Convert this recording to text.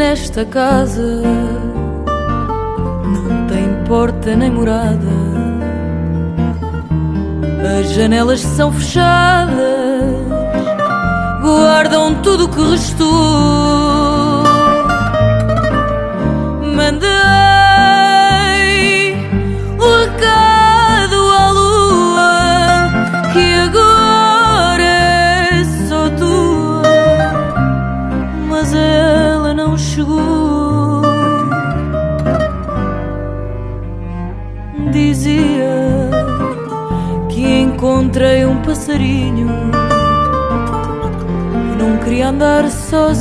nesta casa não tem porta nem morada, as janelas são fechadas, guardam tudo o que restou. Mandei o recado à lua que agora é só tua, mas ela não chegou. Dizia que encontrei um passarinho que não queria andar sozinho.